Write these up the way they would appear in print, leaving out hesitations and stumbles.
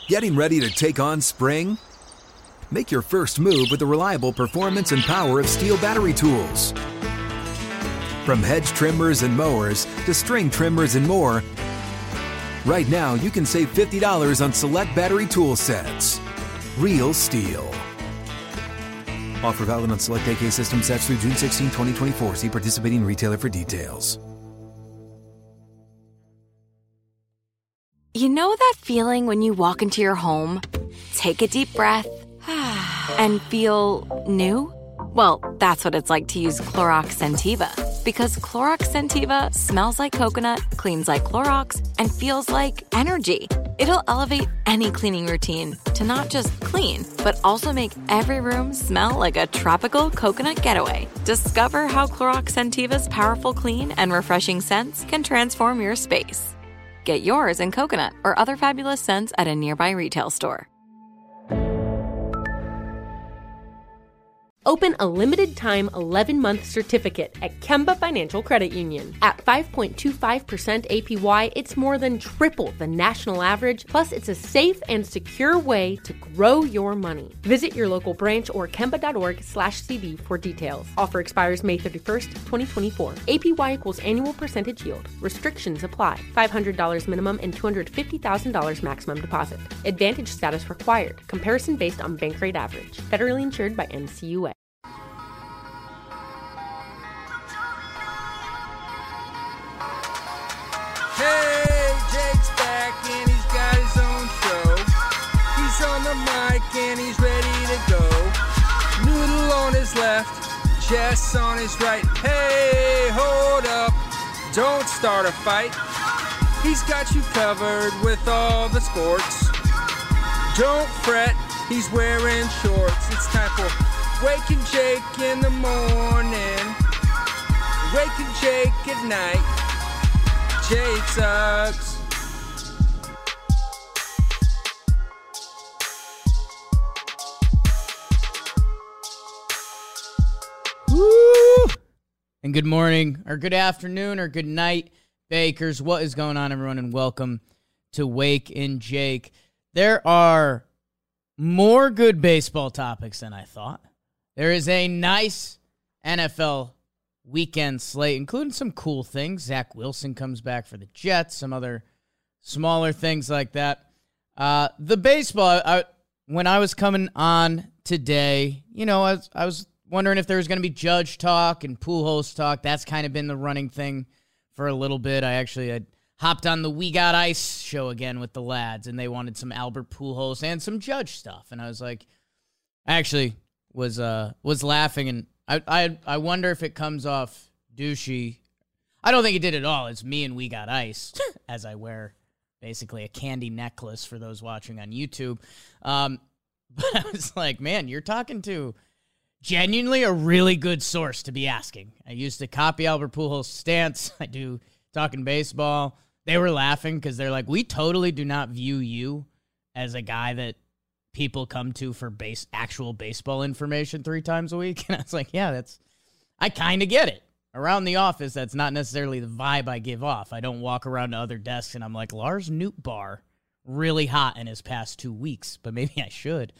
Getting ready to take on spring? Make your first move with the reliable performance and power of Steel battery tools. From hedge trimmers and mowers to string trimmers and more, right now you can save $50 on select battery tool sets. Real Steel. Offer valid on select AK system sets through June 16, 2024. See participating retailer for details. You know that feeling when you walk into your home, take a deep breath, and feel new? Well, that's what it's like to use Clorox Scentiva. Because Clorox Scentiva smells like coconut, cleans like Clorox, and feels like energy. It'll elevate any cleaning routine to not just clean, but also make every room smell like a tropical coconut getaway. Discover how Clorox Scentiva's powerful clean and refreshing scents can transform your space. Get yours in coconut or other fabulous scents at a nearby retail store. Open a limited-time 11-month certificate at Kemba Financial Credit Union. At 5.25% APY, it's more than triple the national average, plus it's a safe and secure way to grow your money. Visit your local branch or kemba.org/CD for details. Offer expires May 31st, 2024. APY equals annual percentage yield. Restrictions apply. $500 minimum and $250,000 maximum deposit. Advantage status required. Comparison based on bank rate average. Federally insured by NCUA. Hey, Jake's back and he's got his own show. He's on the mic and he's ready to go. Noodle on his left, Jess on his right. Hey, hold up, don't start a fight. He's got you covered with all the sports. Don't fret, he's wearing shorts. It's time for Waking Jake in the morning, Waking Jake at night. Jake sucks. Woo! And good morning, or good afternoon, or good night, Bakers. What is going on, everyone, and welcome to Wake and Jake. There are more good baseball topics than I thought. There is a nice NFL weekend slate, including some cool things. Zach Wilson comes back for the Jets, some other smaller things like that. The baseball, when I was coming on today, I was wondering if there was going to be Judge talk and Pujols talk. That's kind of been the running thing for a little bit. I hopped on the We Got Ice show again with the lads, and they wanted some Albert Pujols and some Judge stuff. And I was like, I actually was laughing, and I wonder if it comes off douchey. I don't think it did at all. It's me and We Got Ice as I wear basically a candy necklace for those watching on YouTube. But I was like, man, you're talking to genuinely a really good source to be asking. I used to copy Albert Pujols' stance. I do talking baseball. They were laughing because they're like, we totally do not view you as a guy that people come to for actual baseball information 3 times a week. And I was like, yeah, I kind of get it. Around the office, that's not necessarily the vibe I give off. I don't walk around to other desks and I'm like, Lars Nootbaar, really hot in his past 2 weeks, but maybe I should.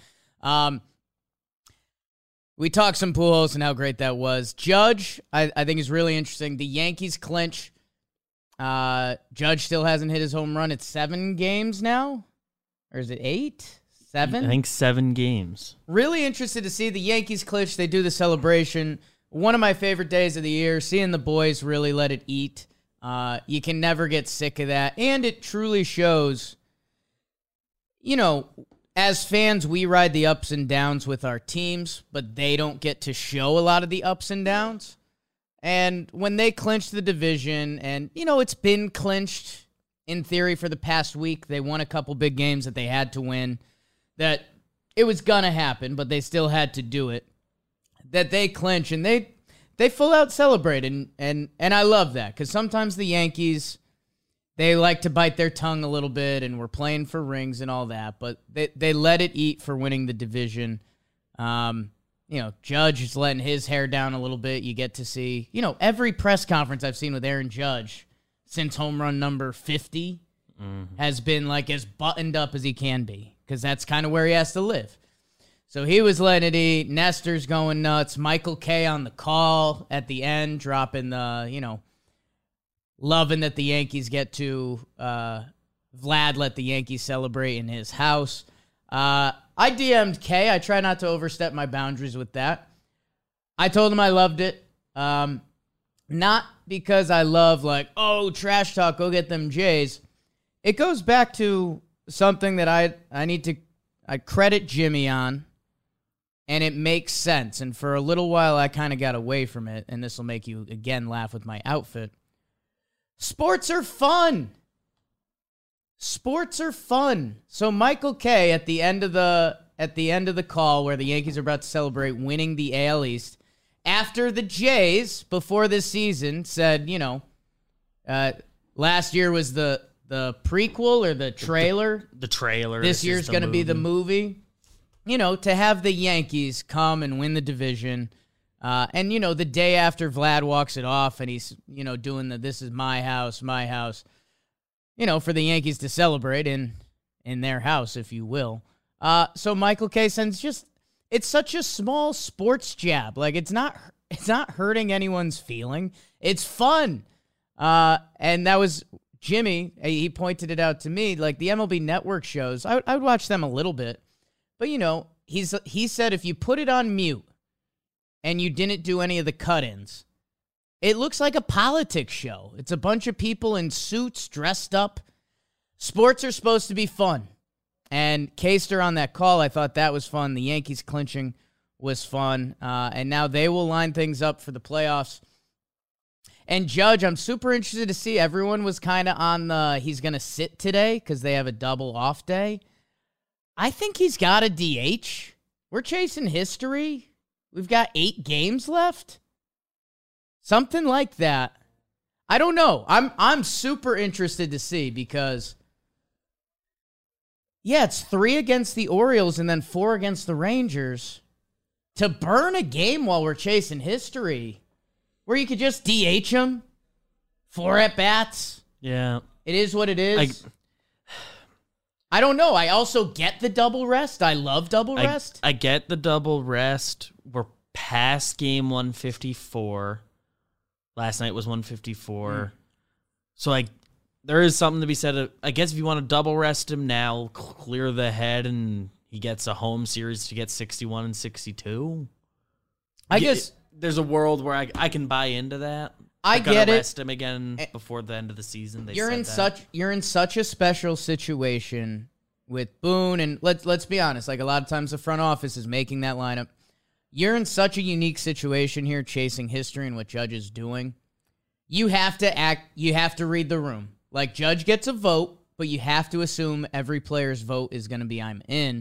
We talked some Pujols and how great that was. Judge, I think is really interesting. The Yankees clinch. Judge still hasn't hit his home run. It's 7 games now? Or is it 8? 7? I think 7 games. Really interested to see the Yankees clinch. They do the celebration. One of my favorite days of the year, seeing the boys really let it eat. You can never get sick of that. And it truly shows, as fans, we ride the ups and downs with our teams, but they don't get to show a lot of the ups and downs. And when they clinched the division, and, it's been clinched in theory for the past week, they won a couple big games that they had to win, that it was going to happen, but they still had to do it, that they clinch, and they full out celebrate, and I love that, because sometimes the Yankees, they like to bite their tongue a little bit, and we're playing for rings and all that, but they let it eat for winning the division. Judge is letting his hair down a little bit. You get to see, every press conference I've seen with Aaron Judge since home run number 50 has been like as buttoned up as he can be. because that's kind of where he has to live. So he was letting it eat. Nestor's going nuts. Michael Kay on the call at the end, dropping the, loving that the Yankees get to Vlad let the Yankees celebrate in his house. I DM'd Kay. I try not to overstep my boundaries with that. I told him I loved it. Not because I love trash talk, go get them Jays. It goes back to something that I credit Jimmy on, and it makes sense. And for a little while, I kind of got away from it, and this will make you, again, laugh with my outfit. Sports are fun. Sports are fun. So Michael Kay at the end of the call where the Yankees are about to celebrate winning the AL East, after the Jays before this season said, last year was the prequel or the trailer. The trailer. This year's going to be the movie. To have the Yankees come and win the division. And the day after Vlad walks it off and he's, doing this is my house, for the Yankees to celebrate in their house, if you will. So Michael Kay sends it's such a small sports jab. It's not hurting anyone's feeling. It's fun. And that was Jimmy. He pointed it out to me. The MLB Network shows, I would watch them a little bit. But, he said if you put it on mute and you didn't do any of the cut-ins, it looks like a politics show. It's a bunch of people in suits dressed up. Sports are supposed to be fun. And Kaster on that call, I thought that was fun. The Yankees clinching was fun. And now they will line things up for the playoffs. And Judge, I'm super interested to see. Everyone was kind of on he's going to sit today because they have a double off day. I think he's got a DH. We're chasing history. We've got 8 games left. Something like that. I don't know. I'm super interested to see because, it's 3 against the Orioles and then 4 against the Rangers. To burn a game while we're chasing history, where you could just DH them, 4 at-bats. Yeah. It is what it is. I don't know. I also get the double rest. I love double rest. I get the double rest. We're past game 154. Last night was 154. So there is something to be said. I guess if you want to double rest him now, clear the head, and he gets a home series to get 61 and 62. I guess there's a world where I can buy into that. I get it. Rest him again before the end of the season. You're in such a special situation with Boone, and let's be honest. A lot of times the front office is making that lineup. You're in such a unique situation here, chasing history and what Judge is doing. You have to act. You have to read the room. Judge gets a vote, but you have to assume every player's vote is going to be I'm in.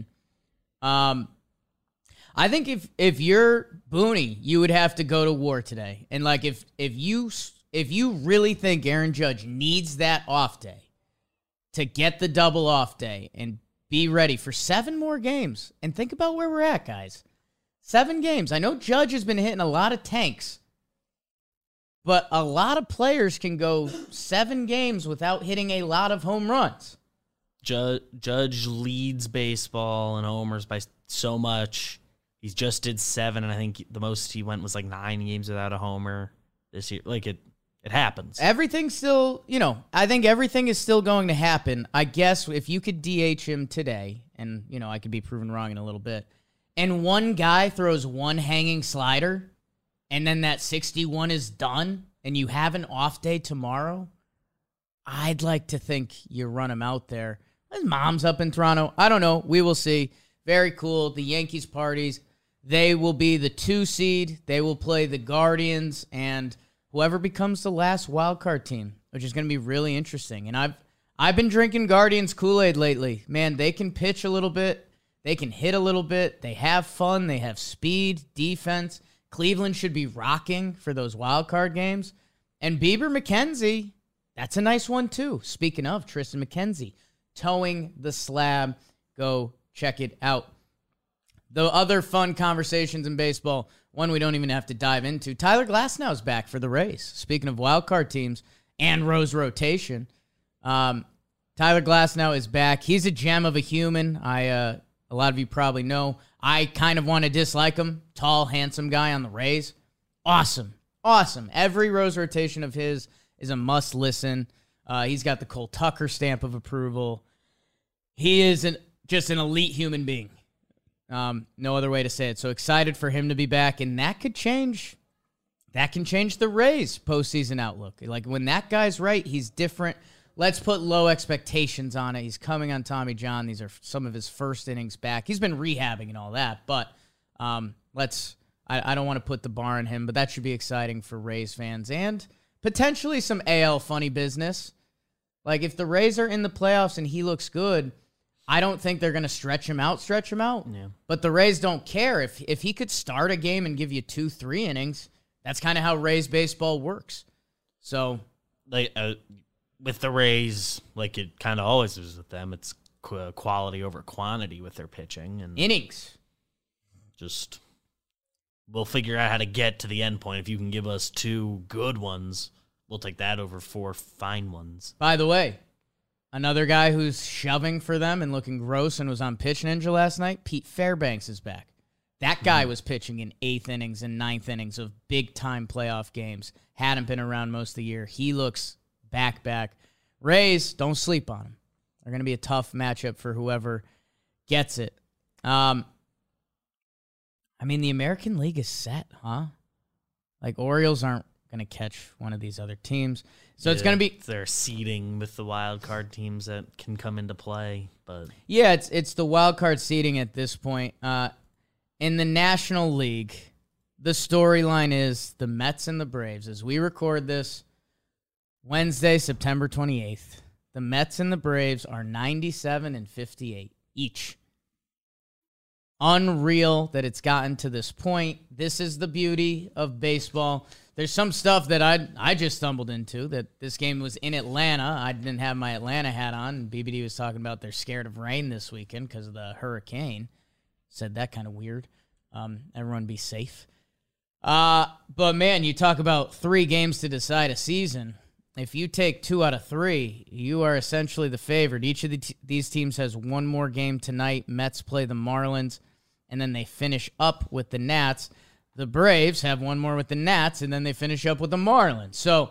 I think if you're Booney, you would have to go to war today. And if you really think Aaron Judge needs that off day to get the double off day and be ready for 7 more games, and think about where we're at, guys. 7 games. I know Judge has been hitting a lot of tanks, but a lot of players can go 7 games without hitting a lot of home runs. Judge leads baseball in homers by so much. He just did 7, and I think the most he went was 9 games without a homer this year. It happens. Everything's still, I think everything is still going to happen. I guess if you could DH him today, and, I could be proven wrong in a little bit, and one guy throws one hanging slider, and then that 61 is done, and you have an off day tomorrow, I'd like to think you run him out there. His mom's up in Toronto. I don't know. We will see. Very cool. The Yankees parties. They will be the 2 seed. They will play the Guardians and whoever becomes the last wild card team, which is going to be really interesting. And I've been drinking Guardians Kool-Aid lately. Man, they can pitch a little bit. They can hit a little bit. They have fun. They have speed, defense. Cleveland should be rocking for those wild card games. And Bieber McKenzie, that's a nice one too. Speaking of Tristan McKenzie, towing the slab. Go check it out. The other fun conversations in baseball, one we don't even have to dive into. Tyler Glasnow's back for the Rays. Speaking of wild card teams and Rose rotation, Tyler Glasnow is back. He's a gem of a human. A lot of you probably know. I kind of want to dislike him. Tall, handsome guy on the Rays. Awesome. Every Rose rotation of his is a must listen. He's got the Cole Tucker stamp of approval. He is just an elite human being. No other way to say it. So excited for him to be back, and that can change the Rays' postseason outlook. Like, when that guy's right, he's different. Let's put low expectations on it. He's coming on Tommy John. These are some of his first innings back. He's been rehabbing and all that, but I don't want to put the bar on him, but that should be exciting for Rays fans and potentially some AL funny business. Like, if the Rays are in the playoffs and he looks good, I don't think they're going to stretch him out. Yeah. But the Rays don't care. If he could start a game and give you 2-3 innings, that's kind of how Rays baseball works. So, with the Rays, like it kind of always is with them, it's quality over quantity with their pitching and innings. Just, we'll figure out how to get to the end point. If you can give us 2 good ones, we'll take that over 4 fine ones. By the way, another guy who's shoving for them and looking gross and was on Pitch Ninja last night, Pete Fairbanks is back. That guy was pitching in 8th innings and 9th innings of big-time playoff games. Hadn't been around most of the year. He looks back. Rays, don't sleep on him. They're going to be a tough matchup for whoever gets it. The American League is set, huh? Like, Orioles aren't going to catch one of these other teams. So it's going to be... They're seeding with the wild card teams that can come into play, but... Yeah, it's the wild card seeding at this point. In the National League, the storyline is the Mets and the Braves. As we record this, Wednesday, September 28th, the Mets and the Braves are 97 and 58 each. Unreal that it's gotten to this point. This is the beauty of baseball. There's some stuff that I just stumbled into, that this game was in Atlanta. I didn't have my Atlanta hat on, and BBD was talking about they're scared of rain this weekend because of the hurricane. Said that kind of weird. Everyone be safe. But, man, you talk about 3 games to decide a season. If you take 2 out of 3, you are essentially the favorite. Each of these teams has one more game tonight. Mets play the Marlins, and then they finish up with the Nats. The Braves have one more with the Nats, and then they finish up with the Marlins. So,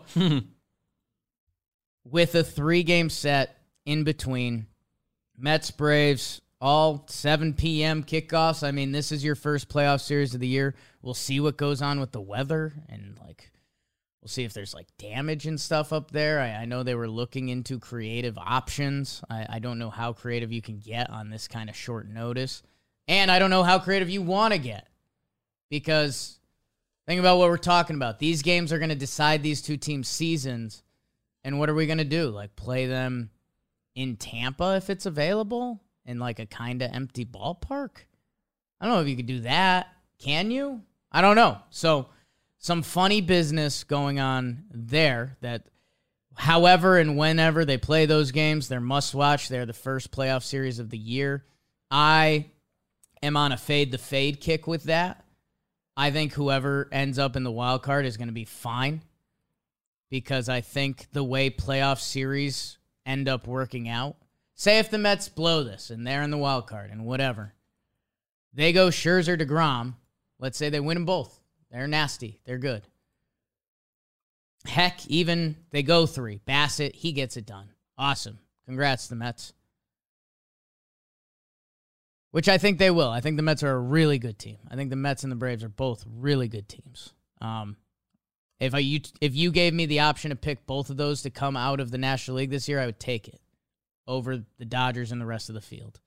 with a 3-game set in between, Mets, Braves, all 7 p.m. kickoffs. I mean, this is your first playoff series of the year. We'll see what goes on with the weather, and, we'll see if there's, damage and stuff up there. I know they were looking into creative options. I don't know how creative you can get on this kind of short notice. And I don't know how creative you want to get. Because think about what we're talking about. These games are going to decide these 2 teams' seasons. And what are we going to do? Play them in Tampa if it's available? In, a kind of empty ballpark? I don't know if you could do that. Can you? I don't know. So, some funny business going on there that however and whenever they play those games, they're must-watch. They're the first playoff series of the year. I am on a fade-the-fade kick with that. I think whoever ends up in the wild card is going to be fine because I think the way playoff series end up working out, say if the Mets blow this and they're in the wild card and whatever, they go Scherzer, DeGrom. Let's say they win them both. They're nasty. They're good. Heck, even they go 3. Bassett, he gets it done. Awesome. Congrats, the Mets. Which I think they will. I think the Mets are a really good team. I think the Mets and the Braves are both really good teams. If you gave me the option to pick both of those to come out of the National League this year, I would take it over the Dodgers and the rest of the field.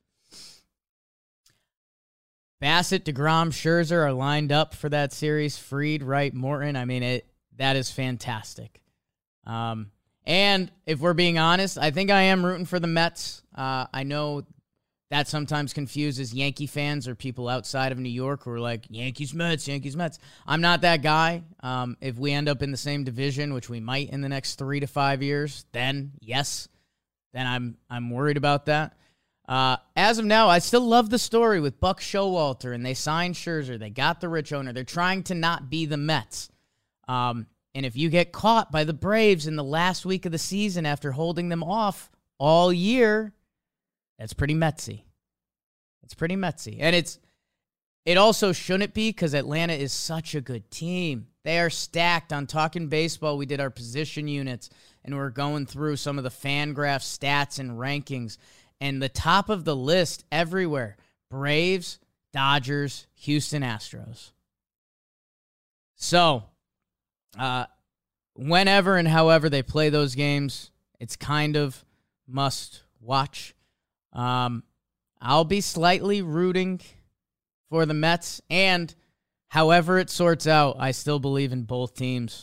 Bassett, DeGrom, Scherzer are lined up for that series. Fried, Wright, Morton. I mean, that is fantastic. And if we're being honest, I think I am rooting for the Mets. I know that sometimes confuses Yankee fans or people outside of New York who are like, Yankees, Mets, Yankees, Mets. I'm not that guy. If we end up in the same division, which we might in the next 3 to 5 years, then yes, then I'm worried about that. As of now, I still love the story with Buck Showalter, and they signed Scherzer. They got the rich owner. They're trying to not be the Mets. And if you get caught by the Braves in the last week of the season after holding them off all year, that's pretty Metsy. It's pretty Metsy. And it also shouldn't be because Atlanta is such a good team. They are stacked. On Talking Baseball, we did our position units, and we're going through some of the FanGraph stats and rankings. And the top of the list everywhere, Braves, Dodgers, Houston Astros. So, whenever and however they play those games, it's kind of must watch. I'll be slightly rooting for the Mets, and however it sorts out, I still believe in both teams.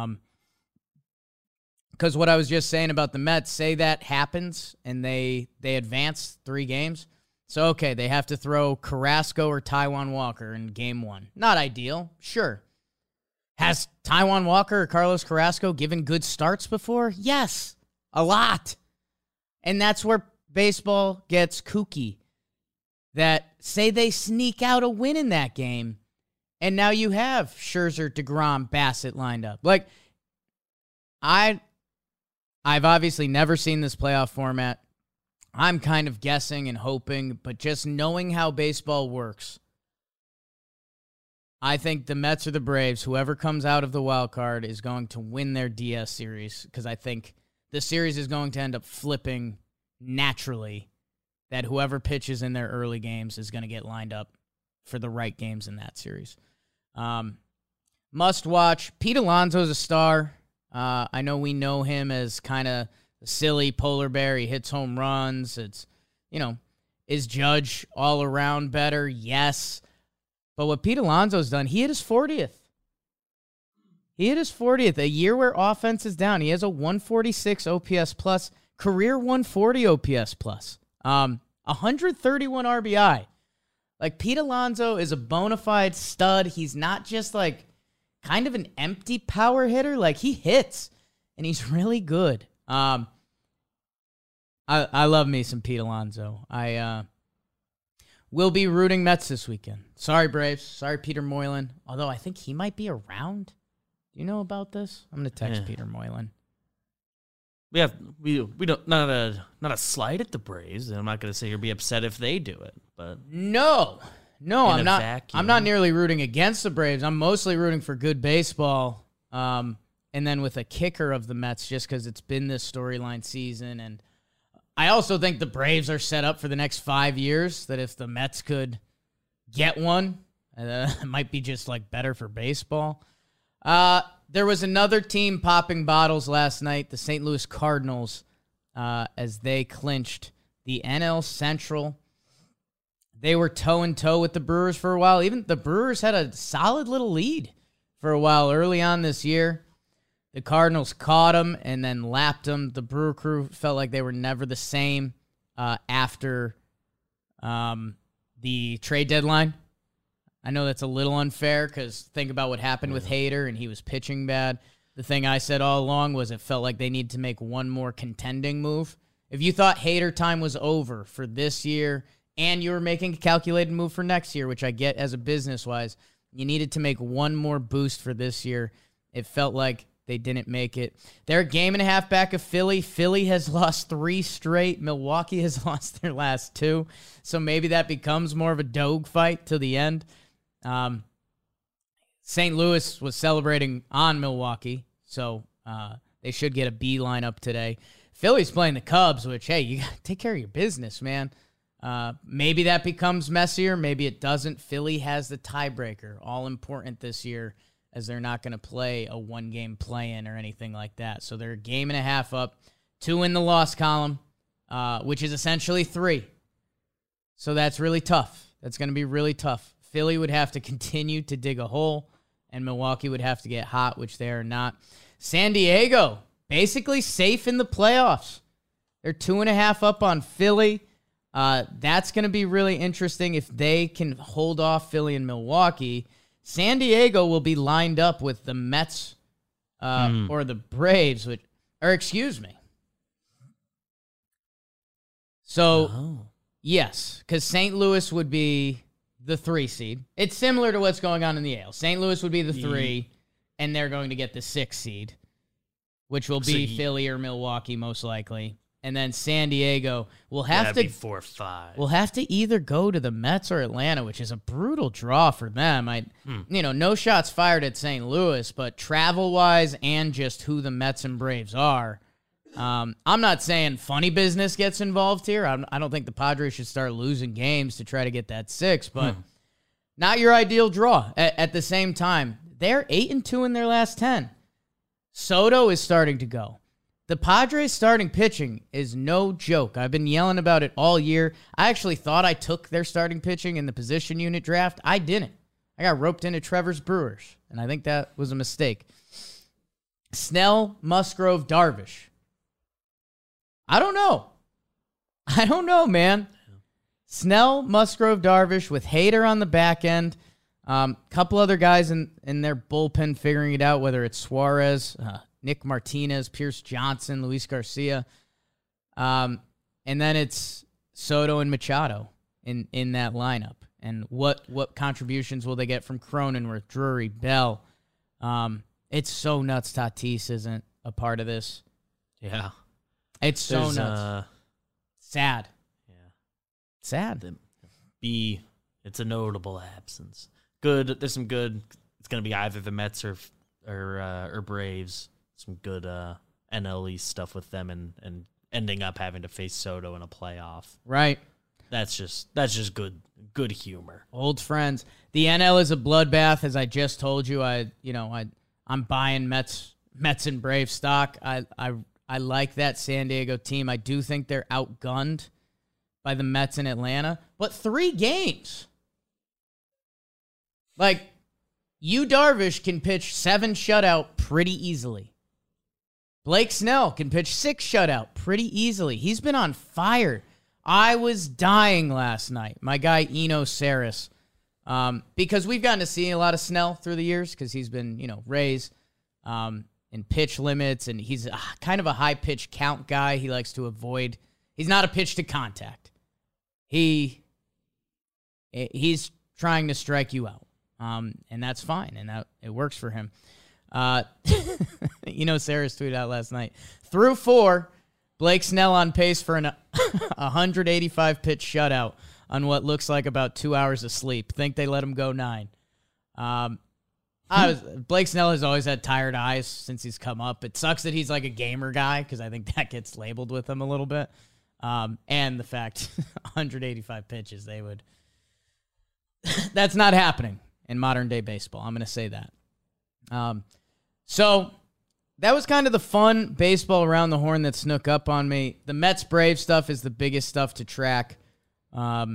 Because what I was just saying about the Mets, say that happens and they advance 3 games. So, okay, they have to throw Carrasco or Taijuan Walker in game 1. Not ideal, sure. Has Taijuan Walker or Carlos Carrasco given good starts before? Yes, a lot. And that's where baseball gets kooky. That say they sneak out a win in that game, and now you have Scherzer, DeGrom, Bassett lined up. Like, I've obviously never seen this playoff format. I'm kind of guessing and hoping, but just knowing how baseball works, I think the Mets or the Braves, whoever comes out of the wild card, is going to win their DS series, because I think the series is going to end up flipping naturally, that whoever pitches in their early games is going to get lined up for the right games in that series. Must watch. Pete Alonso's a star. I know we know him as kind of a silly polar bear. He hits home runs. It's, is Judge all around better? Yes. But what Pete Alonso's done, he hit his 40th. He hit his 40th, a year where offense is down. He has a 146 OPS plus, career 140 OPS plus. 131 RBI. Like, Pete Alonso is a bona fide stud. He's not just like kind of an empty power hitter. Like, he hits, and he's really good. I love me some Pete Alonso. I will be rooting Mets this weekend. Sorry, Braves. Sorry, Peter Moylan. Although I think he might be around. Do you know about this? I'm gonna text Peter Moylan. We don't not a slight at the Braves. I'm not going to say you'll be upset if they do it, but no, I'm not. Vacuum. I'm not nearly rooting against the Braves. I'm mostly rooting for good baseball, and then with a kicker of the Mets, just because it's been this storyline season, and I also think the Braves are set up for the next 5 years. That if the Mets could get one, it might be just like better for baseball. There was another team popping bottles last night, the St. Louis Cardinals, as they clinched the NL Central. They were toe-and-toe with the Brewers for a while. Even the Brewers had a solid little lead for a while early on this year. The Cardinals caught them and then lapped them. The Brewer crew felt like they were never the same after the trade deadline. I know that's a little unfair because think about what happened with Hader, and he was pitching bad. The thing I said all along was it felt like they needed to make one more contending move. If you thought Hader time was over for this year and you were making a calculated move for next year, which I get as a business-wise, you needed to make one more boost for this year. It felt like they didn't make it. They're a game and a half back of Philly. Philly has lost 3 straight. Milwaukee has lost their last 2. So maybe that becomes more of a dogfight to the end. St. Louis was celebrating on Milwaukee, so they should get a B lineup today. Philly's playing the Cubs, which, hey, you got to take care of your business, man. Maybe that becomes messier. Maybe it doesn't. Philly has the tiebreaker, all important this year, as they're not going to play a 1-game play-in or anything like that. So they're a game and a half up, 2 in the loss column, which is essentially 3. So that's really tough. That's going to be really tough. Philly would have to continue to dig a hole, and Milwaukee would have to get hot, which they are not. San Diego, basically safe in the playoffs. They're 2.5 up on Philly. That's going to be really interesting if they can hold off Philly and Milwaukee. San Diego will be lined up with the Mets or the Braves, excuse me. So, yes, because St. Louis would be the 3 seed. It's similar to what's going on in the AL. St. Louis would be the 3, and they're going to get the 6 seed, which will be Philly or Milwaukee most likely. And then San Diego will have That'd to be 4-5. will have to either go to the Mets or Atlanta, which is a brutal draw for them. No shots fired at St. Louis, but travel-wise and just who the Mets and Braves are, I'm not saying funny business gets involved here. I don't think the Padres should start losing games to try to get that 6, but not your ideal draw. At the same time, they're 8-2 in their last 10. Soto is starting to go. The Padres starting pitching is no joke. I've been yelling about it all year. I actually thought I took their starting pitching in the position unit draft. I didn't. I got roped into Trevor's Brewers, and I think that was a mistake. Snell, Musgrove, Darvish. I don't know, man. Snell, Musgrove, Darvish with Hader on the back end. Couple other guys in their bullpen figuring it out, whether it's Suarez, Nick Martinez, Pierce Johnson, Luis Garcia. And then it's Soto and Machado in that lineup. And what contributions will they get from Cronenworth, Drury, Bell? It's so nuts Tatis isn't a part of this. Yeah. It's so nuts. Sad. Yeah. Sad. It's a notable absence. Good. There's some good. It's going to be either the Mets or Braves. Some good NL East stuff with them and ending up having to face Soto in a playoff. Right. That's just good humor. Old friends. The NL is a bloodbath, as I just told you. I'm buying Mets and Braves stock. I like that San Diego team. I do think they're outgunned by the Mets in Atlanta, but 3 games. Like, Yu Darvish can pitch 7 shutout pretty easily. Blake Snell can pitch 6 shutout pretty easily. He's been on fire. I was dying last night. My guy Eno Saris, because we've gotten to see a lot of Snell through the years because he's been, Rays in pitch limits, and he's kind of a high pitch count guy. He likes to avoid. He's not a pitch to contact. He's trying to strike you out, and that's fine, and it works for him. Sarah tweeted out last night. Through 4, Blake Snell on pace for an 185 pitch shutout on what looks like about 2 hours of sleep. Think they let him go 9. Blake Snell has always had tired eyes since he's come up. It sucks that he's like a gamer guy because I think that gets labeled with him a little bit. And the fact 185 pitches, that's not happening in modern day baseball. I'm going to say that. So that was kind of the fun baseball around the horn that snuck up on me. The Mets Braves stuff is the biggest stuff to track. I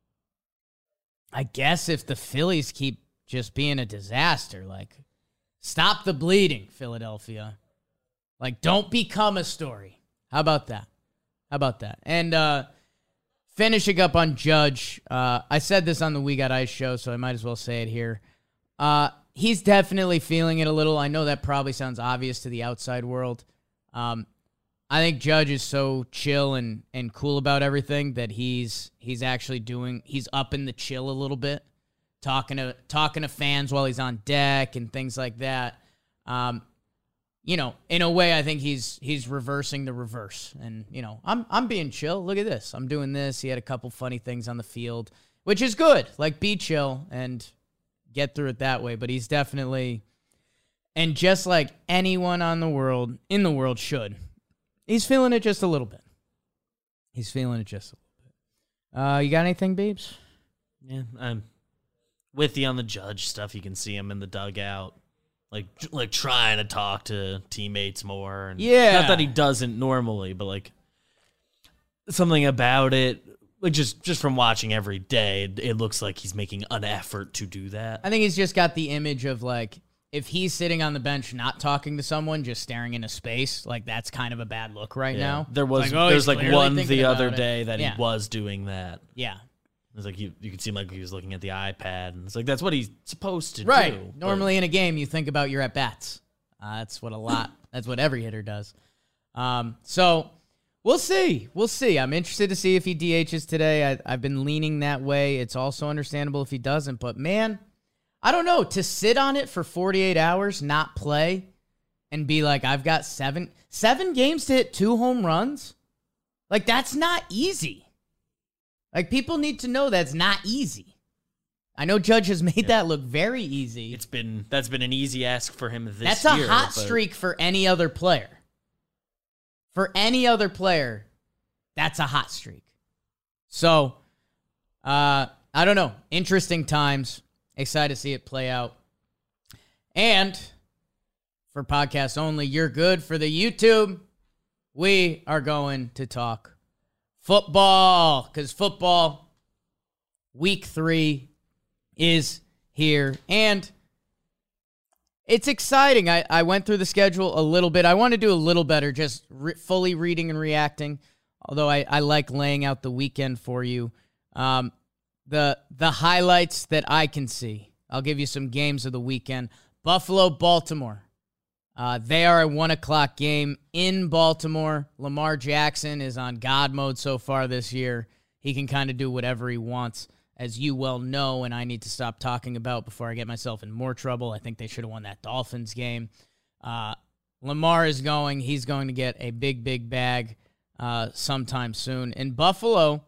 guess if the Phillies keep just being a disaster, like, stop the bleeding, Philadelphia. Like, don't become a story. How about that? And finishing up on Judge, I said this on the We Got Ice show, so I might as well say it here. He's definitely feeling it a little. I know that probably sounds obvious to the outside world. I think Judge is so chill and cool about everything that he's up in the chill a little bit, talking to fans while he's on deck and things like that. In a way, I think he's reversing the reverse. And, I'm being chill. Look at this. I'm doing this. He had a couple funny things on the field, which is good. Like, be chill and get through it that way. But he's definitely, and just like anyone in the world should, he's feeling it just a little bit. You got anything, Beebs? Yeah, I'm with you on the Judge stuff. You can see him in the dugout, like trying to talk to teammates more. And yeah, not that he doesn't normally, but like something about it. Like just from watching every day, it looks like he's making an effort to do that. I think he's just got the image of, like, if he's sitting on the bench not talking to someone, just staring into space, like, that's kind of a bad look right now. There's one the other day that he was doing that. Yeah. It's like you could seem like he was looking at the iPad, and it's like that's what he's supposed to do. Right. Normally in a game, you think about your at-bats. That's what every hitter does. So we'll see. I'm interested to see if he DHs today. I've been leaning that way. It's also understandable if he doesn't. But, man, I don't know. To sit on it for 48 hours, not play, and be like, I've got seven games to hit 2 home runs? Like, that's not easy. Like, people need to know that's not easy. I know Judge has made that look very easy. That's been an easy ask for him this year. That's a hot streak for any other player. For any other player, that's a hot streak. So, I don't know. Interesting times. Excited to see it play out. And for podcasts only, you're good. For the YouTube, we are going to talk football. Because football, week 3 is here. And it's exciting. I went through the schedule a little bit. I want to do a little better, just fully reading and reacting. Although I like laying out the weekend for you. The highlights that I can see. I'll give you some games of the weekend. Buffalo, Baltimore. They are a 1 o'clock game in Baltimore. Lamar Jackson is on God mode so far this year. He can kind of do whatever he wants, as you well know, and I need to stop talking about before I get myself in more trouble. I think they should have won that Dolphins game. Lamar is going. He's going to get a big, big bag sometime soon. In Buffalo,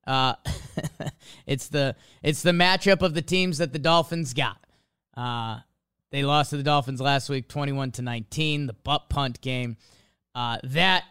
it's the matchup of the teams that the Dolphins got. They lost to the Dolphins last week, 21-19, the butt punt game. That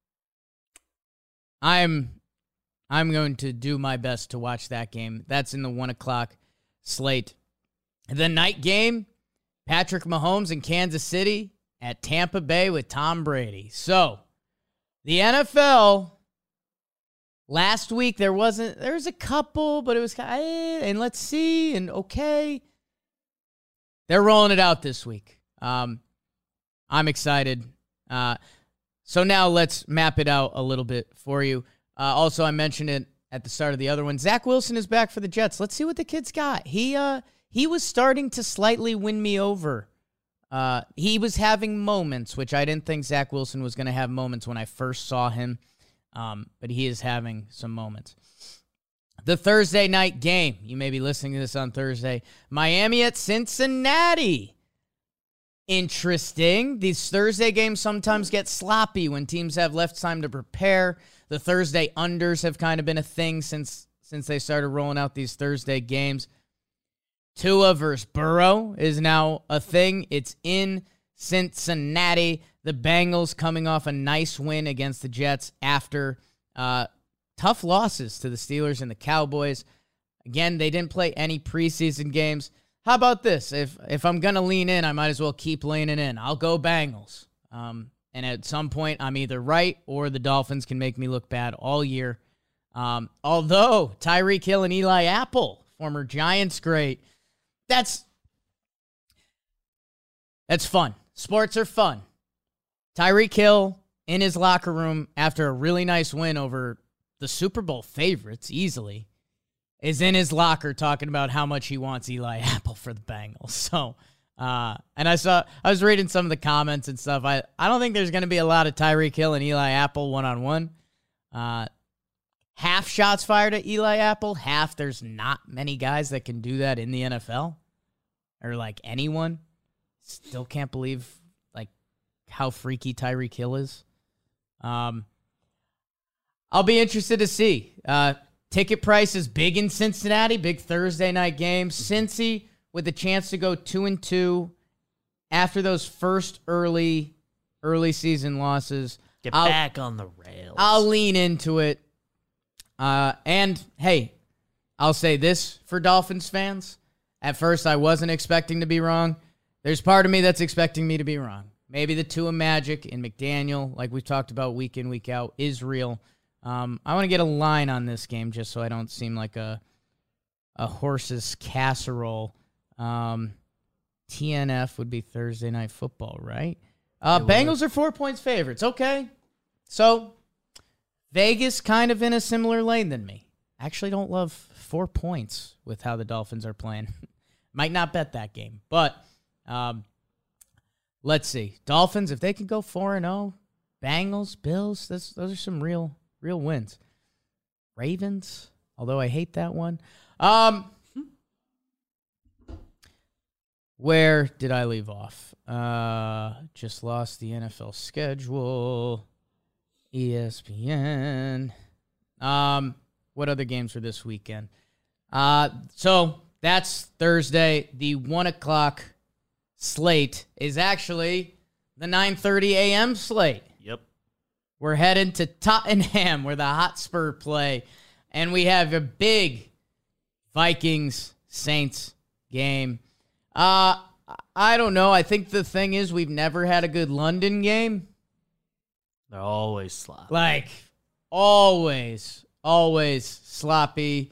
I'm going to do my best to watch that game. That's in the 1 o'clock slate. The night game, Patrick Mahomes in Kansas City at Tampa Bay with Tom Brady. So, the NFL, last week there was a couple, but it was kind of, and let's see, and okay. They're rolling it out this week. I'm excited. So now let's map it out a little bit for you. Also, I mentioned it at the start of the other one. Zach Wilson is back for the Jets. Let's see what the kid's got. He was starting to slightly win me over. He was having moments, which I didn't think Zach Wilson was going to have moments when I first saw him. But he is having some moments. The Thursday night game. You may be listening to this on Thursday. Miami at Cincinnati. Interesting. These Thursday games sometimes get sloppy when teams have left time to prepare. The Thursday unders have kind of been a thing since they started rolling out these Thursday games. Tua versus Burrow is now a thing. It's in Cincinnati. The Bengals coming off a nice win against the Jets after tough losses to the Steelers and the Cowboys. Again, they didn't play any preseason games. How about this? If I'm going to lean in, I might as well keep leaning in. I'll go Bengals. And at some point, I'm either right or the Dolphins can make me look bad all year. Although Tyreek Hill and Eli Apple, former Giants great, that's fun. Sports are fun. Tyreek Hill in his locker room after a really nice win over the Super Bowl favorites, easily, is in his locker talking about how much he wants Eli Apple for the Bengals. So, and I was reading some of the comments and stuff. I don't think there's going to be a lot of Tyreek Hill and Eli Apple one-on-one. Half shots fired at Eli Apple, half there's not many guys that can do that in the NFL or like anyone. Still can't believe like how freaky Tyreek Hill is. I'll be interested to see. Ticket price is big in Cincinnati, big Thursday night game. Cincy with a chance to go 2-2 after those first early season losses. Get back on the rails. I'll lean into it. And hey, I'll say this for Dolphins fans. At first, I wasn't expecting to be wrong. There's part of me that's expecting me to be wrong. Maybe the Tua magic in McDaniel, like we've talked about week in, week out, is real. I want to get a line on this game just so I don't seem like a horse's casserole. TNF would be Thursday Night Football, right? Bengals are 4 points favorites. Okay. So Vegas kind of in a similar lane than me. Actually don't love 4 points with how the Dolphins are playing. Might not bet that game. But let's see. Dolphins, if they can go 4-0, Bengals, Bills, those are some real wins. Ravens, although I hate that one. Where did I leave off? Just lost the NFL schedule. ESPN. What other games were this weekend? So that's Thursday. The 1 o'clock slate is actually the 9:30 a.m. slate. Yep. We're headed to Tottenham where the Hotspur play, and we have a big Vikings-Saints game. I don't know. I think the thing is we've never had a good London game. They're always sloppy. Like, always sloppy.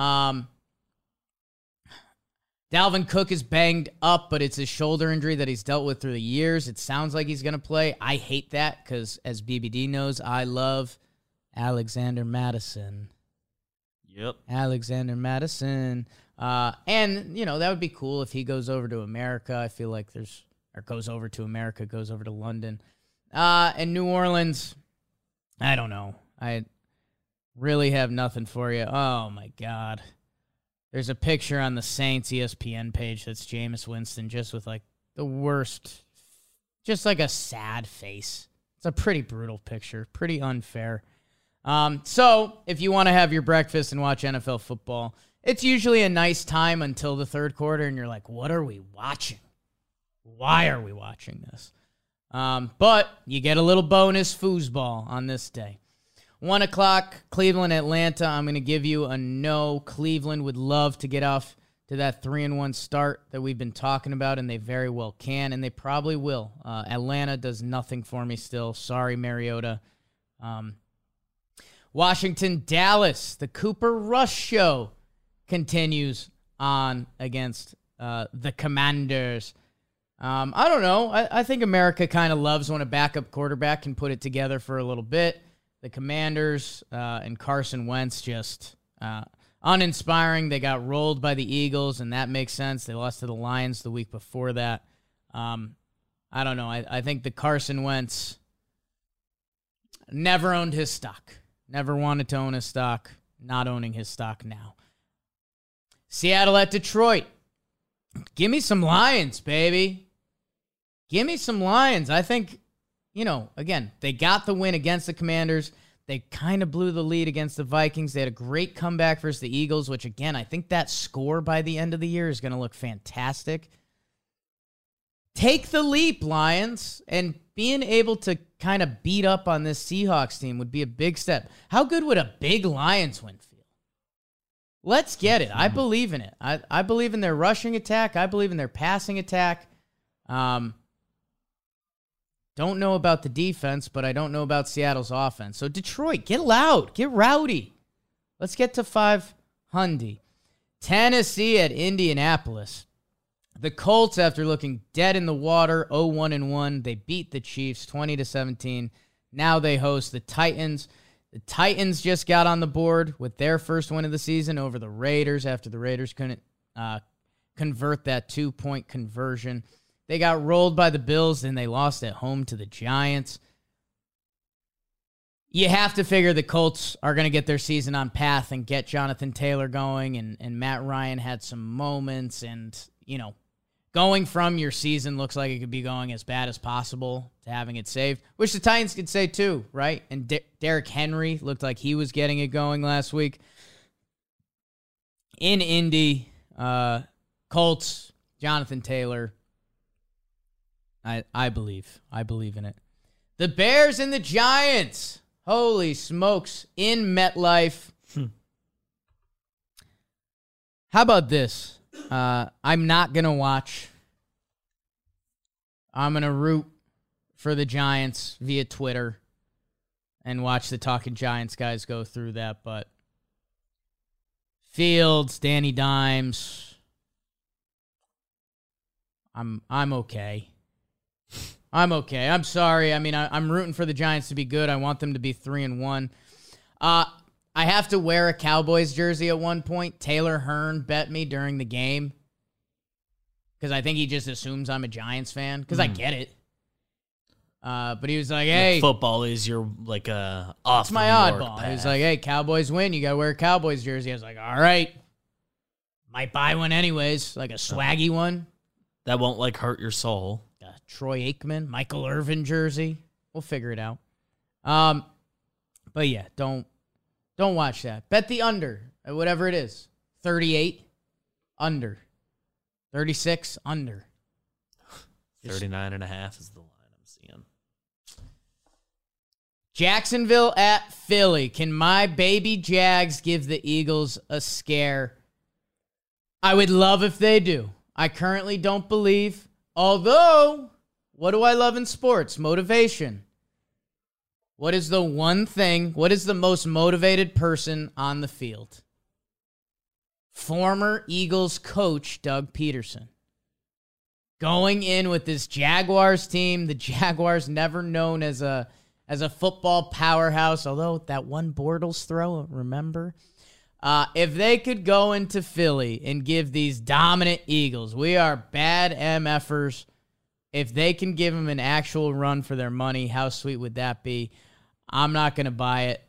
Dalvin Cook is banged up, but it's a shoulder injury that he's dealt with through the years. It sounds like he's going to play. I hate that because, as BBD knows, I love Alexander Mattison. Yep. Alexander Mattison. And, that would be cool if he goes over to America. I feel like goes over to America, goes over to London. And New Orleans, I don't know. I really have nothing for you. Oh, my God. There's a picture on the Saints ESPN page that's Jameis Winston just with, like, the worst, just like a sad face. It's a pretty brutal picture, pretty unfair. So if you want to have your breakfast and watch NFL football, it's usually a nice time until the third quarter, and you're like, what are we watching? Why are we watching this? But you get a little bonus foosball on this day. 1 o'clock, Cleveland, Atlanta. I'm going to give you a no. Cleveland would love to get off to that 3-1 start that we've been talking about, and they very well can, and they probably will. Atlanta does nothing for me still. Sorry, Mariota. Washington, Dallas. The Cooper Rush show continues on against the Commanders. I don't know. I think America kind of loves when a backup quarterback can put it together for a little bit. The Commanders and Carson Wentz just uninspiring. They got rolled by the Eagles, and that makes sense. They lost to the Lions the week before that. I don't know. I think the Carson Wentz never owned his stock. Never wanted to own his stock. Not owning his stock now. Seattle at Detroit. Give me some Lions, baby. Give me some Lions. I think, again, they got the win against the Commanders. They kind of blew the lead against the Vikings. They had a great comeback versus the Eagles, which, again, I think that score by the end of the year is going to look fantastic. Take the leap, Lions, and being able to kind of beat up on this Seahawks team would be a big step. How good would a big Lions win feel? Let's get it. I believe in it. I believe in their rushing attack. I believe in their passing attack. Don't know about the defense, but I don't know about Seattle's offense. So Detroit, get loud. Get rowdy. Let's get to 500. Tennessee at Indianapolis. The Colts, after looking dead in the water, 0-1-1, they beat the Chiefs 20-17. Now they host the Titans. The Titans just got on the board with their first win of the season over the Raiders after the Raiders couldn't convert that 2-point conversion. They got rolled by the Bills, and they lost at home to the Giants. You have to figure the Colts are going to get their season on path and get Jonathan Taylor going, and Matt Ryan had some moments, and, going from your season looks like it could be going as bad as possible to having it saved, which the Titans could say too, right? And Derrick Henry looked like he was getting it going last week. In Indy, Colts, Jonathan Taylor, I believe in it. The Bears and the Giants. Holy smokes. In MetLife. How about this? I'm not going to watch. I'm going to root for the Giants via Twitter and watch the Talking Giants guys go through that. But Fields, Danny Dimes, I'm okay. I'm okay. I'm sorry. I mean, I'm rooting for the Giants to be good. I want them to be 3-1. I have to wear a Cowboys jersey at one point. Taylor Hearn bet me during the game because I think he just assumes I'm a Giants fan because I get it. But he was like, hey. Football is your, off it's my oddball. He was like, hey, Cowboys win. You got to wear a Cowboys jersey. I was like, all right. Might buy one anyways, like a swaggy one. That won't, hurt your soul. Troy Aikman, Michael Irvin jersey. We'll figure it out. But yeah, don't watch that. Bet the under, whatever it is. 38, under. 36, under. 39.5 is the line I'm seeing. Jacksonville at Philly. Can my baby Jags give the Eagles a scare? I would love if they do. I currently don't believe. Although, what do I love in sports? Motivation. What is the one thing? What is the most motivated person on the field? Former Eagles coach Doug Peterson. Going in with this Jaguars team, the Jaguars never known as a football powerhouse, although that one Bortles throw, remember? If they could go into Philly and give these dominant Eagles, we are bad MFers. If they can give them an actual run for their money, how sweet would that be? I'm not going to buy it.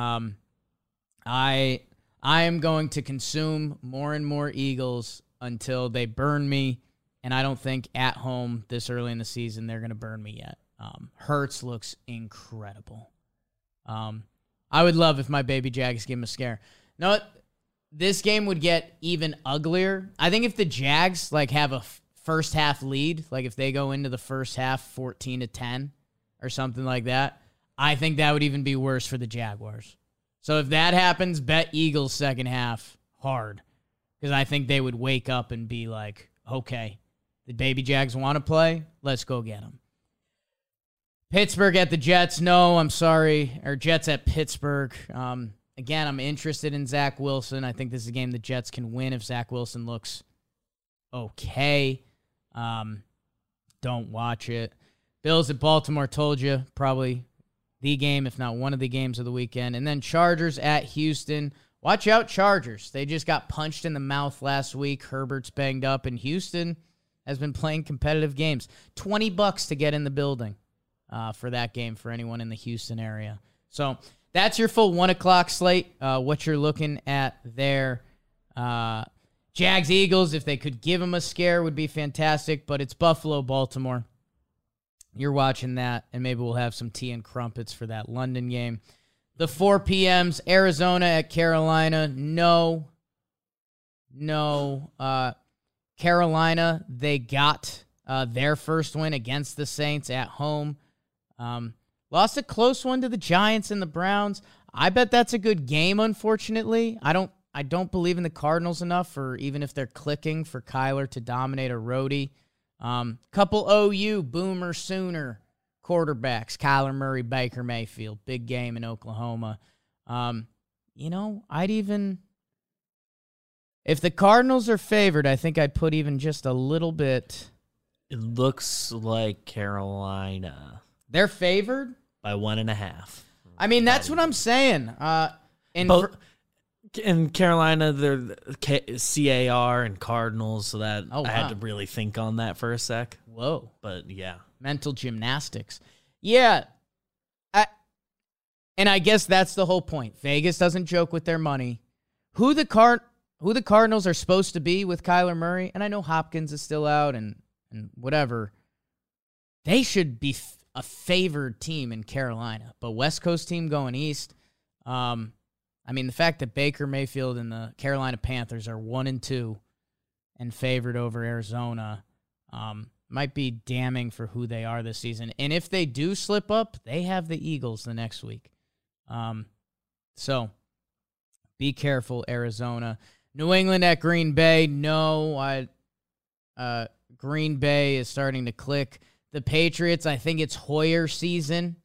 I am going to consume more and more Eagles until they burn me, and I don't think at home this early in the season they're going to burn me yet. Hurts looks incredible. I would love if my baby Jags give him a scare. No, this game would get even uglier. I think if the Jags have a first half lead, if they go into the first half 14-10 or something like that, I think that would even be worse for the Jaguars. So if that happens, bet Eagles second half hard, because I think they would wake up and be like, okay, the baby Jags want to play, let's go get them. Pittsburgh at the Jets. No, I'm sorry. Or Jets at Pittsburgh. Again, I'm interested in Zach Wilson. I think this is a game the Jets can win if Zach Wilson looks okay. Don't watch it. Bills at Baltimore, told you. Probably the game, if not one of the games of the weekend. And then Chargers at Houston. Watch out, Chargers. They just got punched in the mouth last week. Herbert's banged up, and Houston has been playing competitive games. $20 to get in the building for that game for anyone in the Houston area. So that's your full 1 o'clock slate. What you're looking at there. Jags, Eagles, if they could give them a scare, would be fantastic, but it's Buffalo, Baltimore. You're watching that, and maybe we'll have some tea and crumpets for that London game. The 4 p.m.s, Arizona at Carolina. No. Carolina, they got their first win against the Saints at home. Lost a close one to the Giants and the Browns. I bet that's a good game, unfortunately. I don't believe in the Cardinals enough, for even if they're clicking, for Kyler to dominate a roadie. Couple OU Boomer Sooner quarterbacks, Kyler Murray, Baker Mayfield, big game in Oklahoma. I'd even, if the Cardinals are favored, I think I'd put even just a little bit. It looks like Carolina. They're favored by 1.5. I mean, that's what I'm saying. In Carolina, they're CAR and Cardinals, so that I had to really think on that for a sec. Whoa. But, yeah. Mental gymnastics. Yeah. And I guess that's the whole point. Vegas doesn't joke with their money. Who the Cardinals are supposed to be with Kyler Murray, and I know Hopkins is still out and whatever, they should be a favored team in Carolina. But West Coast team going east, the fact that Baker Mayfield and the Carolina Panthers are 1-2 and favored over Arizona might be damning for who they are this season. And if they do slip up, they have the Eagles the next week. So be careful, Arizona. New England at Green Bay. No, Green Bay is starting to click. The Patriots, I think it's Hoyer season.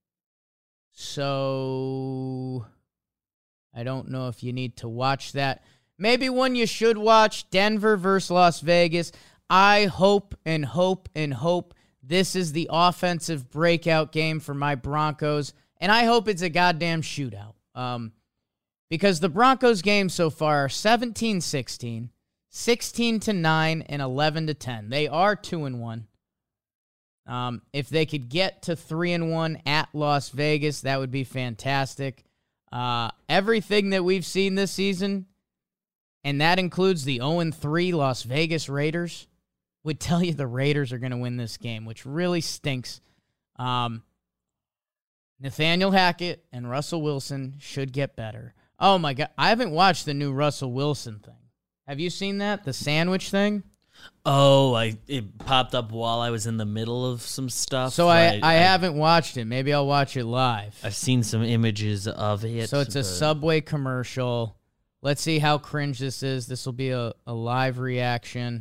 So I don't know if you need to watch that. Maybe one you should watch, Denver versus Las Vegas. I hope and hope and hope this is the offensive breakout game for my Broncos, and I hope it's a goddamn shootout. Because the Broncos games so far are 17-16, 16-9, and 11-10. They are 2-1. If they could get to 3-1 at Las Vegas, that would be fantastic. Everything that we've seen this season, and that includes the 0-3 Las Vegas Raiders, would tell you the Raiders are going to win this game, which really stinks. Nathaniel Hackett and Russell Wilson should get better. Oh, my God. I haven't watched the new Russell Wilson thing. Have you seen that? The sandwich thing? Oh, it popped up while I was in the middle of some stuff. So I haven't watched it. Maybe I'll watch it live. I've seen some images of it. So it's a Subway commercial. Let's see how cringe this is. This will be a live reaction.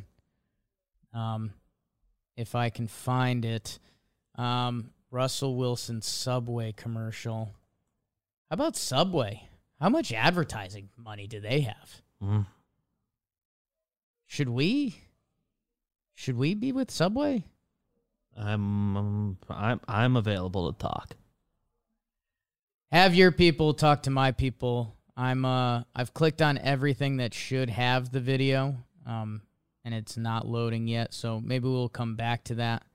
If I can find it. Russell Wilson Subway commercial. How about Subway? How much advertising money do they have? Mm. Should we be with Subway? I'm available to talk. Have your people talk to my people. I've clicked on everything that should have the video, and it's not loading yet, so maybe we'll come back to that.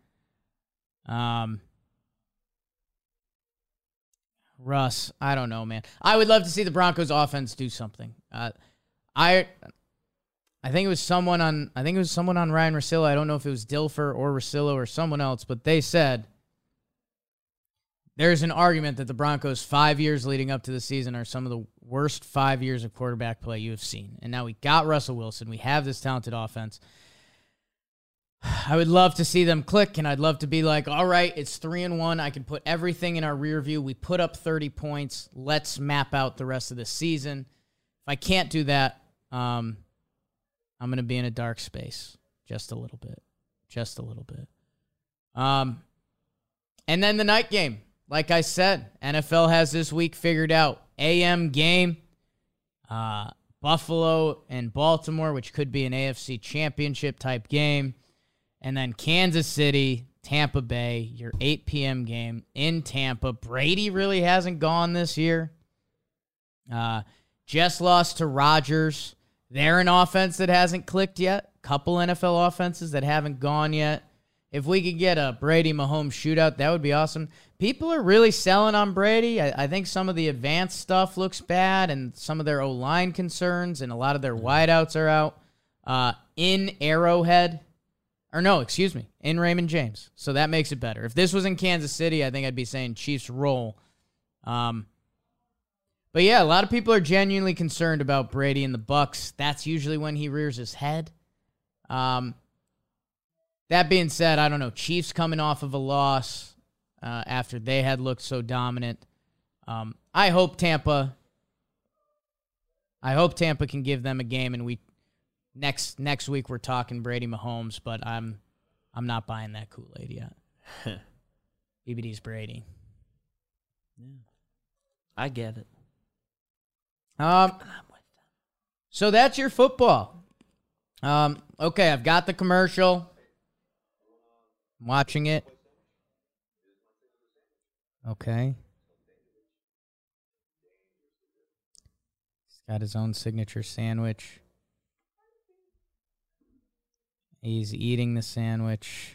Russ, I don't know, man. I would love to see the Broncos offense do something. I think it was someone on Ryan Russillo. I don't know if it was Dilfer or Russillo or someone else, but they said there's an argument that the Broncos' 5 years leading up to the season are some of the worst 5 years of quarterback play you have seen. And now we got Russell Wilson. We have this talented offense. I would love to see them click, and I'd love to be like, all right, it's 3-1. I can put everything in our rear view. We put up 30 points. Let's map out the rest of the season. If I can't do that, I'm going to be in a dark space just a little bit. Just a little bit. And then the night game. Like I said, NFL has this week figured out. AM game. Buffalo and Baltimore, which could be an AFC championship type game. And then Kansas City, Tampa Bay, your 8 p.m. game in Tampa. Brady really hasn't gone this year. Just lost to Rodgers. They're an offense that hasn't clicked yet. Couple NFL offenses that haven't gone yet. If we could get a Brady-Mahomes shootout, that would be awesome. People are really selling on Brady. I think some of the advanced stuff looks bad, and some of their O-line concerns, and a lot of their wideouts are out. In Arrowhead, or no, excuse me, in Raymond James. So that makes it better. If this was in Kansas City, I think I'd be saying Chiefs roll. But yeah, a lot of people are genuinely concerned about Brady and the Bucs. That's usually when he rears his head. That being said, I don't know. Chiefs coming off of a loss after they had looked so dominant. I hope Tampa can give them a game, and next week we're talking Brady Mahomes, but I'm not buying that Kool-Aid yet. BBD's Brady. Yeah, I get it. So that's your football. Okay, I've got the commercial. I'm watching it. Okay. He's got his own signature sandwich. He's eating the sandwich.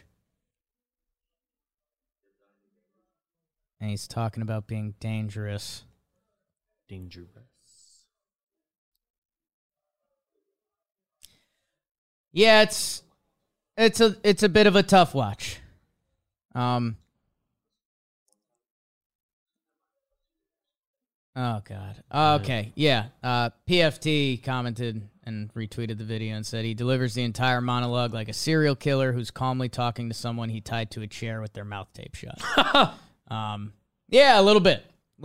And he's talking about being dangerous. Dangerous. Yeah, it's a bit of a tough watch. Oh God. Okay. Yeah. PFT commented and retweeted the video and said he delivers the entire monologue like a serial killer who's calmly talking to someone he tied to a chair with their mouth taped shut. Yeah, a little bit.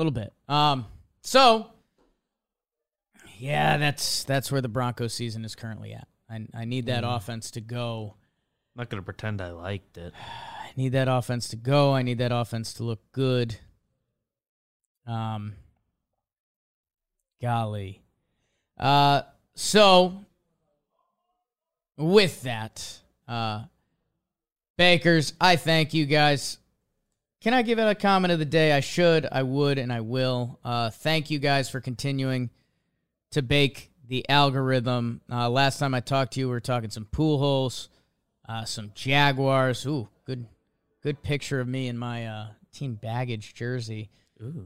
So yeah, that's where the Broncos season is currently at. I need that offense to go. I'm not going to pretend I liked it. I need that offense to go. I need that offense to look good. Golly. So, with that, Bakers, I thank you guys. Can I give it a comment of the day? I should, I would, and I will. Thank you guys for continuing to bake the algorithm. Last time I talked to you, we were talking some pool holes, some Jaguars. Ooh, good picture of me in my team baggage jersey. Ooh.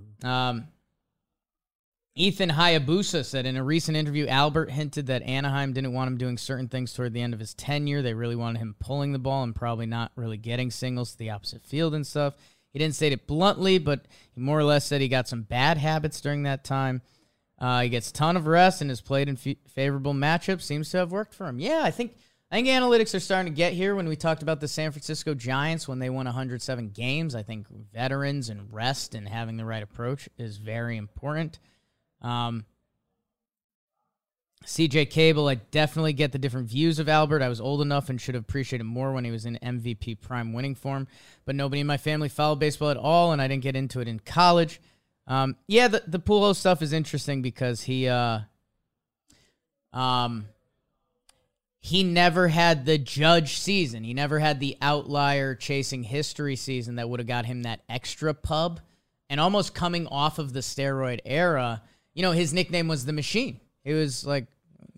Ethan Hayabusa said in a recent interview, Albert hinted that Anaheim didn't want him doing certain things toward the end of his tenure. They really wanted him pulling the ball and probably not really getting singles to the opposite field and stuff. He didn't state it bluntly, but he more or less said he got some bad habits during that time. He gets a ton of rest and has played in favorable matchups. Seems to have worked for him. Yeah, I think analytics are starting to get here. When we talked about the San Francisco Giants when they won 107 games, I think veterans and rest and having the right approach is very important. CJ Cable, I definitely get the different views of Albert. I was old enough and should have appreciated more when he was in MVP prime winning form, but nobody in my family followed baseball at all, and I didn't get into it in college. The Pujols stuff is interesting because he never had the Judge season. He never had the outlier chasing history season that would have got him that extra pub. And almost coming off of the steroid era, his nickname was the Machine. It was like,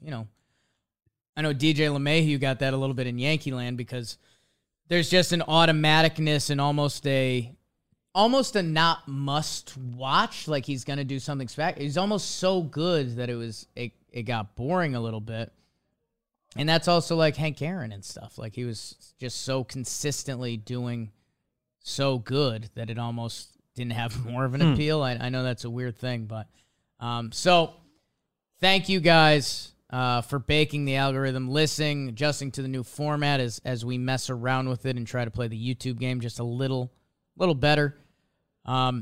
I know DJ LeMahieu got that a little bit in Yankee land because there's just an automaticness and almost a not must watch. Like he's going to do something spectacular. He's almost so good that it got boring a little bit. And that's also like Hank Aaron and stuff. Like he was just so consistently doing so good that it almost didn't have more of an appeal. I know that's a weird thing, but so thank you guys for baking the algorithm, listening, adjusting to the new format as we mess around with it and try to play the YouTube game just a little better. And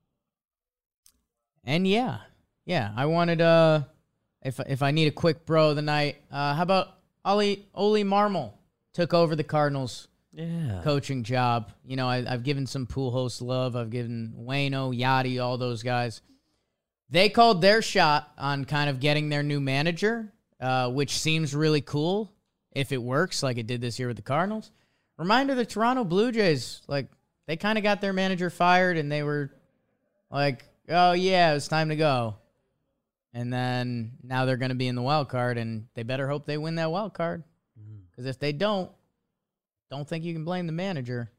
yeah, I wanted if I need a quick bro of the night, how about Oli Marmol took over the Cardinals coaching job. I've given some Pujols love. I've given Waino, Yachty, all those guys. They called their shot on kind of getting their new manager, which seems really cool if it works like it did this year with the Cardinals. Reminder, the Toronto Blue Jays, they kind of got their manager fired, and they were like, oh, yeah, it's time to go. And then now they're going to be in the wild card, and they better hope they win that wild card. Because if they don't think you can blame the manager.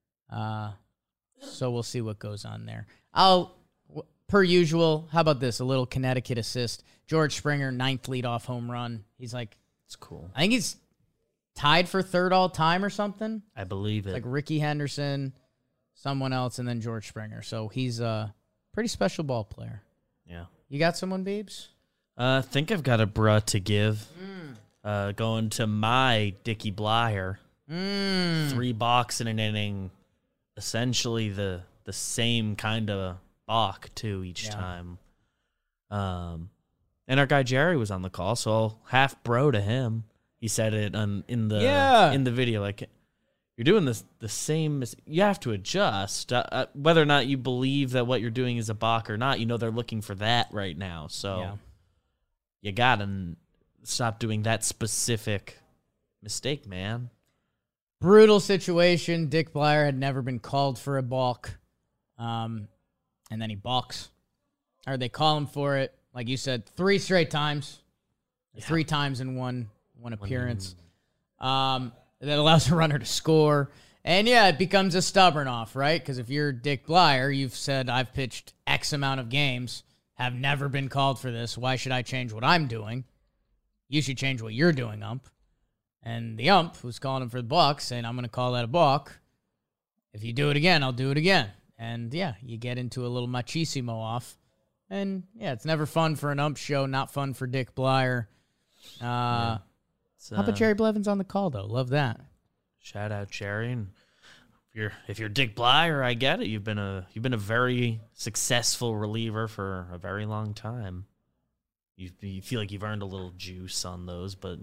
So we'll see what goes on there. Per usual, how about this? A little Connecticut assist. George Springer, 9th leadoff home run. He's like, it's cool. I think he's tied for 3rd all time or something. I believe it. Like Ricky Henderson, someone else, and then George Springer. So he's a pretty special ball player. Yeah. You got someone, Beebs? I think I've got a bruh to give. Going to my Dickie Blyer. 3 balks in an inning. Essentially the same kind of balk, too, each time. And our guy Jerry was on the call, so I'll half bro to him. He said it in the video, like, you're doing the same. You have to adjust. Whether or not you believe that what you're doing is a balk or not, they're looking for that right now. So you got to stop doing that specific mistake, man. Brutal situation. Dick Blyer had never been called for a balk. And then he balks. Or they call him for it. Like you said, 3 straight times. 3 times in one appearance. That allows a runner to score. And yeah, it becomes a stubborn off, right? Because if you're Dick Blyer, you've said, I've pitched X amount of games, have never been called for this. Why should I change what I'm doing? You should change what you're doing, ump. And the ump was calling him for the balk, saying, I'm going to call that a balk. If you do it again, I'll do it again. And yeah, you get into a little machismo off. And yeah, it's never fun for an ump show, not fun for Dick Blyer. How about Jerry Blevins on the call, though? Love that. Shout out Jerry. And if you're Dick Blyer, I get it. You've been a very successful reliever for a very long time. You feel like you've earned a little juice on those, but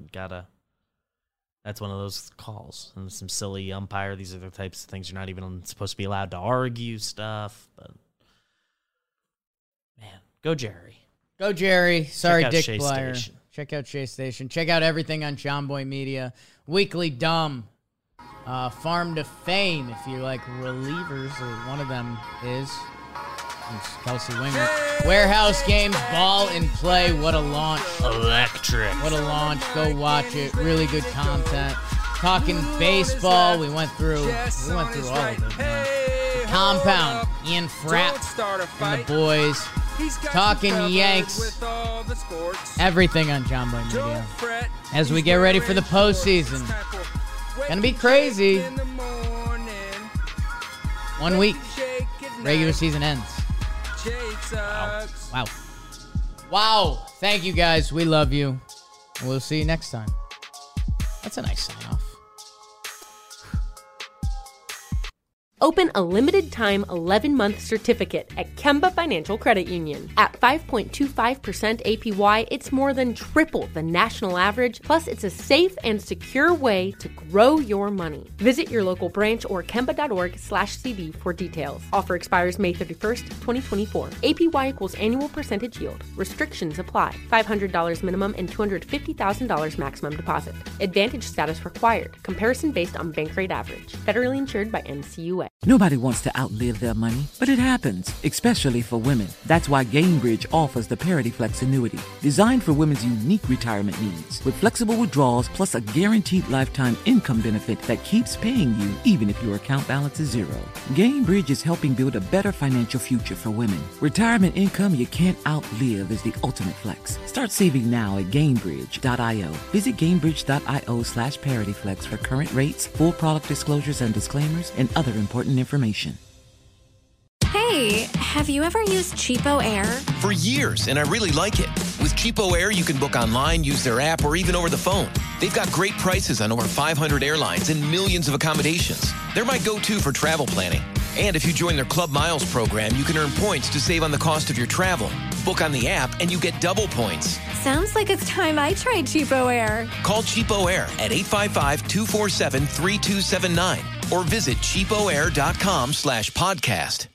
that's one of those calls. And some silly umpire. These are the types of things you're not even supposed to be allowed to argue stuff. But man, go Jerry. Go Jerry. Sorry, Dick Shea Blyer. Station. Check out Shea Station. Check out everything on John Boy Media. Weekly Dumb. Farm to Fame, if you like relievers, or one of them is. It's Kelsey Winger. Warehouse Games, Ball and Play. What a launch. Electric. What a launch. Go watch it. Really good content. Talking baseball. We went through all of it, man. The Compound. Ian Frapp and the boys. Talking Yanks. Everything on John Boy Media. As we get ready for the postseason. Gonna be crazy. 1 week. regular season ends. Jake sucks. Wow. Thank you, guys. We love you. We'll see you next time. That's a nice sign off. Open a limited-time 11-month certificate at Kemba Financial Credit Union. At 5.25% APY, it's more than triple the national average, plus it's a safe and secure way to grow your money. Visit your local branch or kemba.org/CD for details. Offer expires May 31st, 2024. APY equals annual percentage yield. Restrictions apply. $500 minimum and $250,000 maximum deposit. Advantage status required. Comparison based on bank rate average. Federally insured by NCUA. Nobody wants to outlive their money, but it happens, especially for women. That's why Gainbridge offers the Parity Flex annuity, designed for women's unique retirement needs, with flexible withdrawals plus a guaranteed lifetime income benefit that keeps paying you even if your account balance is zero. Gainbridge is helping build a better financial future for women. Retirement income you can't outlive is the ultimate flex. Start saving now at Gainbridge.io. Visit Gainbridge.io/ParityFlex for current rates, full product disclosures and disclaimers, and other important information. Hey, have you ever used Cheapo Air? For years, and I really like it. With Cheapo Air, you can book online, use their app, or even over the phone. They've got great prices on over 500 airlines and millions of accommodations. They're my go-to for travel planning. And if you join their Club Miles program, you can earn points to save on the cost of your travel. Book on the app, and you get double points. Sounds like it's time I tried Cheapo Air. Call Cheapo Air at 855-247-3279 or visit cheapoair.com/podcast.